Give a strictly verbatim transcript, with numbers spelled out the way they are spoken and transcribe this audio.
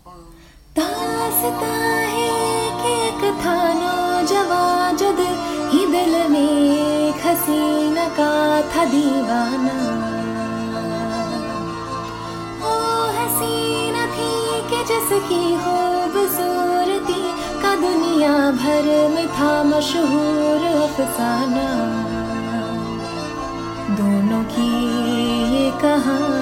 दास्तां है कि एक था नौजवां जो दिल ही दिल में एक हसीना का था दीवाना। वो हसीना थी कि जिसकी खूबसूरती का दुनिया भर में था मशहूर अफसाना। दोनों की ये कहानी